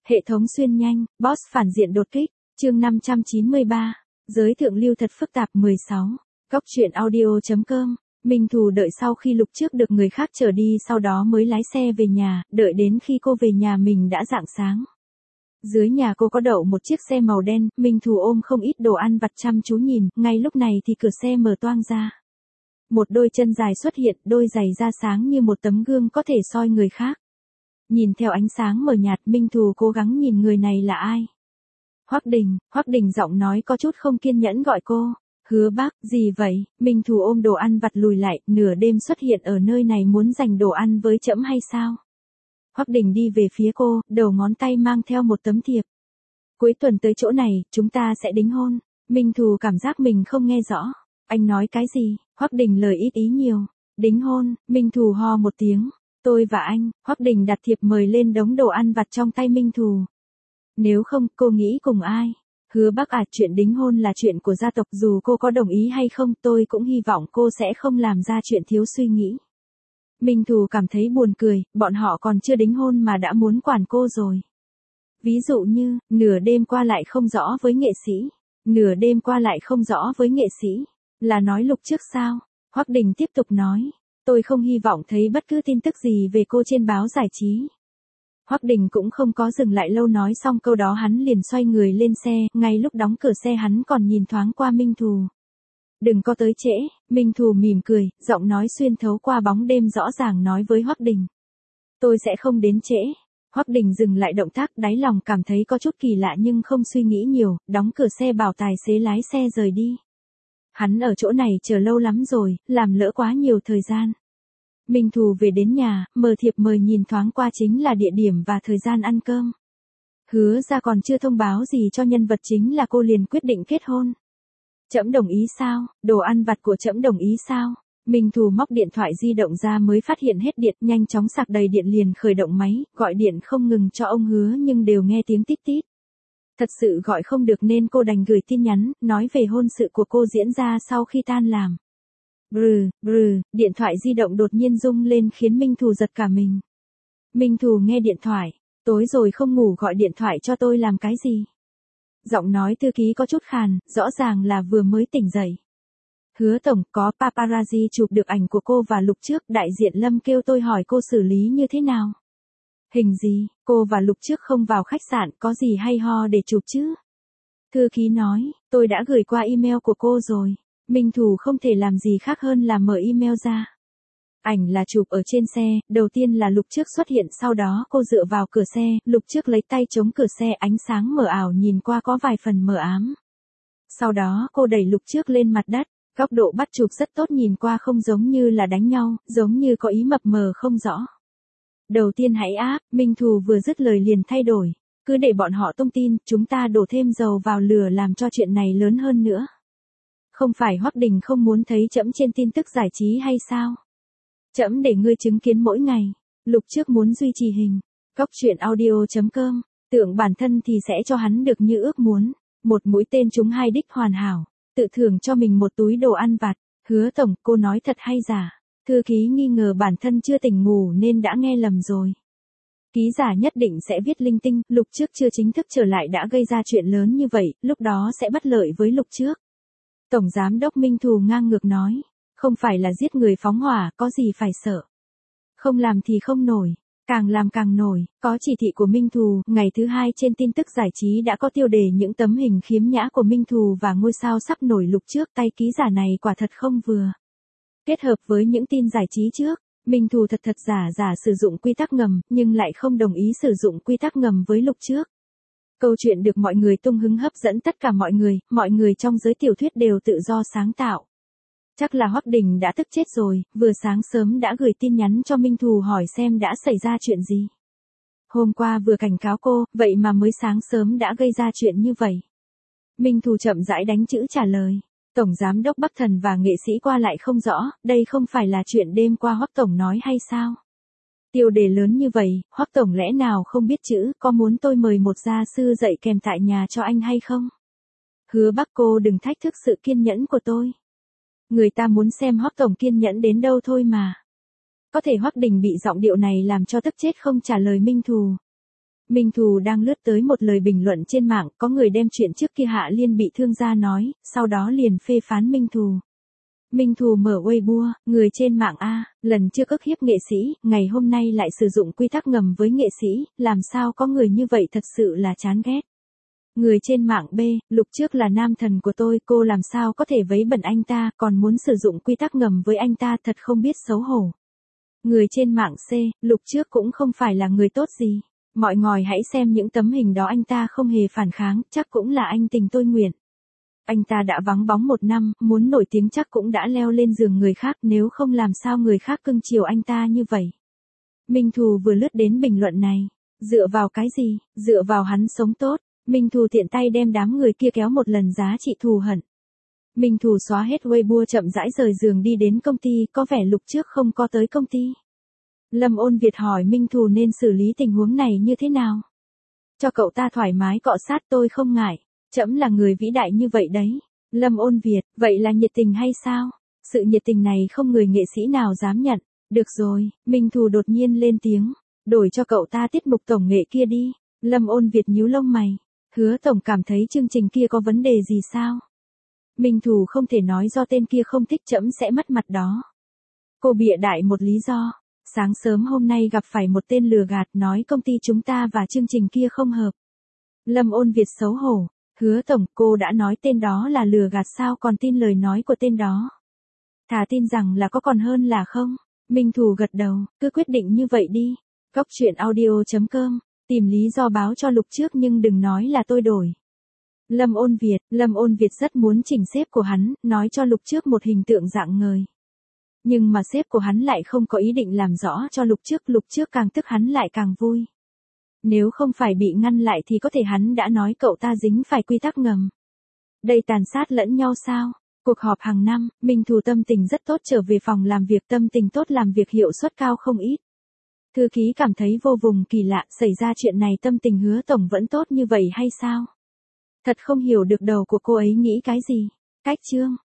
Hệ thống xuyên nhanh, boss phản diện đột kích, chương 593, giới thượng lưu thật phức tạp 16, góc truyện audio.com, Minh Thù đợi sau khi Lục Trước được người khác chở đi sau đó mới lái xe về nhà, đợi đến khi cô về nhà mình đã rạng sáng. Dưới nhà cô có đậu một chiếc xe màu đen, Minh Thù ôm không ít đồ ăn vặt chăm chú nhìn, ngay lúc này thì cửa xe mở toang ra. Một đôi chân dài xuất hiện, đôi giày da sáng như một tấm gương có thể soi người khác. Nhìn theo ánh sáng mờ nhạt, Minh Thù cố gắng nhìn người này là ai. Hoắc Đình giọng nói có chút không kiên nhẫn gọi cô. Hứa Bác, gì vậy? Minh Thù ôm đồ ăn vặt lùi lại, nửa đêm xuất hiện ở nơi này muốn giành đồ ăn với trẫm hay sao? Hoắc Đình đi về phía cô, đầu ngón tay mang theo một tấm thiệp. Cuối tuần tới chỗ này, chúng ta sẽ đính hôn. Minh Thù cảm giác mình không nghe rõ. Anh nói cái gì? Hoắc Đình lời ít ý nhiều. Đính hôn, Minh Thù ho một tiếng. Tôi và anh, Hoắc Đình đặt thiệp mời lên đống đồ ăn vặt trong tay Minh Thù. Nếu không, cô nghĩ cùng ai? Hứa Bác à, chuyện đính hôn là chuyện của gia tộc, dù cô có đồng ý hay không, tôi cũng hy vọng cô sẽ không làm ra chuyện thiếu suy nghĩ. Minh Thù cảm thấy buồn cười, bọn họ còn chưa đính hôn mà đã muốn quản cô rồi. Ví dụ như, nửa đêm qua lại không rõ với nghệ sĩ. Nửa đêm qua lại không rõ với nghệ sĩ. Là nói Lục Trước sao? Hoắc Đình tiếp tục nói. Tôi không hy vọng thấy bất cứ tin tức gì về cô trên báo giải trí. Hoắc Đình cũng không có dừng lại lâu, nói xong câu đó hắn liền xoay người lên xe, ngay lúc đóng cửa xe hắn còn nhìn thoáng qua Minh Thù. Đừng có tới trễ, Minh Thù mỉm cười, giọng nói xuyên thấu qua bóng đêm rõ ràng nói với Hoắc Đình. Tôi sẽ không đến trễ. Hoắc Đình dừng lại động tác, đáy lòng cảm thấy có chút kỳ lạ nhưng không suy nghĩ nhiều, đóng cửa xe bảo tài xế lái xe rời đi. Hắn ở chỗ này chờ lâu lắm rồi, làm lỡ quá nhiều thời gian. Minh Thù về đến nhà, mở thiệp mời nhìn thoáng qua chính là địa điểm và thời gian ăn cơm. Hứa ra còn chưa thông báo gì cho nhân vật chính là cô liền quyết định kết hôn. Trẫm đồng ý sao? Đồ ăn vặt của trẫm đồng ý sao? Minh Thù móc điện thoại di động ra mới phát hiện hết điện, nhanh chóng sạc đầy điện liền khởi động máy, gọi điện không ngừng cho ông Hứa nhưng đều nghe tiếng tít tít. Thật sự gọi không được nên cô đành gửi tin nhắn, nói về hôn sự của cô diễn ra sau khi tan làm. Điện thoại di động đột nhiên rung lên khiến Minh Thù giật cả mình. Minh Thù nghe điện thoại, tối rồi không ngủ gọi điện thoại cho tôi làm cái gì? Giọng nói thư ký có chút khàn, rõ ràng là vừa mới tỉnh dậy. Hứa tổng, có paparazzi chụp được ảnh của cô và Lục Trước, đại diện Lâm kêu tôi hỏi cô xử lý như thế nào? Hình gì, cô và Lục Trước không vào khách sạn, có gì hay ho để chụp chứ? Thư ký nói, tôi đã gửi qua email của cô rồi. Minh Thù không thể làm gì khác hơn là mở email ra. Ảnh là chụp ở trên xe, đầu tiên là Lục Trước xuất hiện, sau đó cô dựa vào cửa xe, Lục Trước lấy tay chống cửa xe, ánh sáng mờ ảo nhìn qua có vài phần mờ ám. Sau đó cô đẩy Lục Trước lên mặt đất, góc độ bắt chụp rất tốt, nhìn qua không giống như là đánh nhau, giống như có ý mập mờ không rõ. Đầu tiên hãy áp, Minh Thù vừa dứt lời liền thay đổi, cứ để bọn họ tung tin, chúng ta đổ thêm dầu vào lửa làm cho chuyện này lớn hơn nữa. Không phải Hoắc Đình không muốn thấy trẫm trên tin tức giải trí hay sao? Trẫm để ngươi chứng kiến mỗi ngày. Lục Trước muốn duy trì hình. Góc truyện audio.com, tưởng bản thân thì sẽ cho hắn được như ước muốn. Một mũi tên trúng hai đích hoàn hảo. Tự thưởng cho mình một túi đồ ăn vặt. Hứa tổng, cô nói thật hay giả? Thư ký nghi ngờ bản thân chưa tỉnh ngủ nên đã nghe lầm rồi. Ký giả nhất định sẽ viết linh tinh, Lục Trước chưa chính thức trở lại đã gây ra chuyện lớn như vậy, lúc đó sẽ bất lợi với Lục Trước. Tổng giám đốc Minh Thù ngang ngược nói, không phải là giết người phóng hỏa, có gì phải sợ. Không làm thì không nổi, càng làm càng nổi, có chỉ thị của Minh Thù, ngày thứ hai trên tin tức giải trí đã có tiêu đề những tấm hình khiếm nhã của Minh Thù và ngôi sao sắp nổi Lục Trước, tay ký giả này quả thật không vừa. Kết hợp với những tin giải trí trước, Minh Thù thật giả sử dụng quy tắc ngầm, nhưng lại không đồng ý sử dụng quy tắc ngầm với Lục Trước. Câu chuyện được mọi người tung hứng hấp dẫn tất cả mọi người trong giới tiểu thuyết đều tự do sáng tạo. Chắc là Hoắc Đình đã tức chết rồi, vừa sáng sớm đã gửi tin nhắn cho Minh Thù hỏi xem đã xảy ra chuyện gì. Hôm qua vừa cảnh cáo cô, vậy mà mới sáng sớm đã gây ra chuyện như vậy. Minh Thù chậm rãi đánh chữ trả lời. Tổng giám đốc Bắc Thần và nghệ sĩ qua lại không rõ, đây không phải là chuyện đêm qua Hoắc tổng nói hay sao? Tiêu đề lớn như vậy, Hoắc tổng lẽ nào không biết chữ, có muốn tôi mời một gia sư dạy kèm tại nhà cho anh hay không? Hứa Bác, cô đừng thách thức sự kiên nhẫn của tôi. Người ta muốn xem Hoắc tổng kiên nhẫn đến đâu thôi mà. Có thể Hoắc Đình bị giọng điệu này làm cho tức chết không trả lời Minh Thù. Minh Thù đang lướt tới một lời bình luận trên mạng, có người đem chuyện trước kia Hạ Liên bị thương ra nói, sau đó liền phê phán Minh Thù. Minh Thù mở Weibo, người trên mạng A, lần trước ức hiếp nghệ sĩ, ngày hôm nay lại sử dụng quy tắc ngầm với nghệ sĩ, làm sao có người như vậy thật sự là chán ghét. Người trên mạng B, Lục trước là nam thần của tôi, cô làm sao có thể vấy bẩn anh ta, còn muốn sử dụng quy tắc ngầm với anh ta, thật không biết xấu hổ. Người trên mạng C, Lục trước cũng không phải là người tốt gì. Mọi ngòi hãy xem những tấm hình đó, anh ta không hề phản kháng, chắc cũng là anh tình tôi nguyện. Anh ta đã vắng bóng 1 năm, muốn nổi tiếng chắc cũng đã leo lên giường người khác, nếu không làm sao người khác cưng chiều anh ta như vậy. Minh Thù vừa lướt đến bình luận này. Dựa vào cái gì? Dựa vào hắn sống tốt. Minh Thù tiện tay đem đám người kia kéo một lần giá trị thù hận. Minh Thù xóa hết Weibo, chậm rãi rời giường đi đến công ty, có vẻ Lục trước không có tới công ty. Lâm Ôn Việt hỏi Minh Thù nên xử lý tình huống này như thế nào. Cho cậu ta thoải mái cọ sát, tôi không ngại. Trẫm là người vĩ đại như vậy đấy. Lâm Ôn Việt, vậy là nhiệt tình hay sao? Sự nhiệt tình này không người nghệ sĩ nào dám nhận. Được rồi, Minh Thù đột nhiên lên tiếng. Đổi cho cậu ta tiết mục tổng nghệ kia đi. Lâm Ôn Việt nhíu lông mày. Hứa tổng cảm thấy chương trình kia có vấn đề gì sao? Minh Thù không thể nói do tên kia không thích, trẫm sẽ mất mặt đó. Cô bịa đại một lý do. Sáng sớm hôm nay gặp phải một tên lừa gạt, nói công ty chúng ta và chương trình kia không hợp. Lâm Ôn Việt xấu hổ. Hứa tổng, cô đã nói tên đó là lừa gạt sao còn tin lời nói của tên đó? Thà tin rằng là có còn hơn là không. Minh Thù gật đầu, cứ quyết định như vậy đi. Góc truyện audio.com, tìm lý do báo cho Lục trước nhưng đừng nói là tôi đổi. Lâm Ôn Việt rất muốn chỉnh sếp của hắn, nói cho Lục trước một hình tượng rạng ngời. Nhưng mà sếp của hắn lại không có ý định làm rõ cho Lục trước càng tức hắn lại càng vui. Nếu không phải bị ngăn lại thì có thể hắn đã nói cậu ta dính phải quy tắc ngầm. Đây tàn sát lẫn nhau sao? Cuộc họp hàng năm, Minh Thù tâm tình rất tốt, trở về phòng làm việc tâm tình tốt, làm việc hiệu suất cao không ít. Thư ký cảm thấy vô cùng kỳ lạ, xảy ra chuyện này tâm tình Hứa tổng vẫn tốt như vậy hay sao? Thật không hiểu được đầu của cô ấy nghĩ cái gì. Cách chương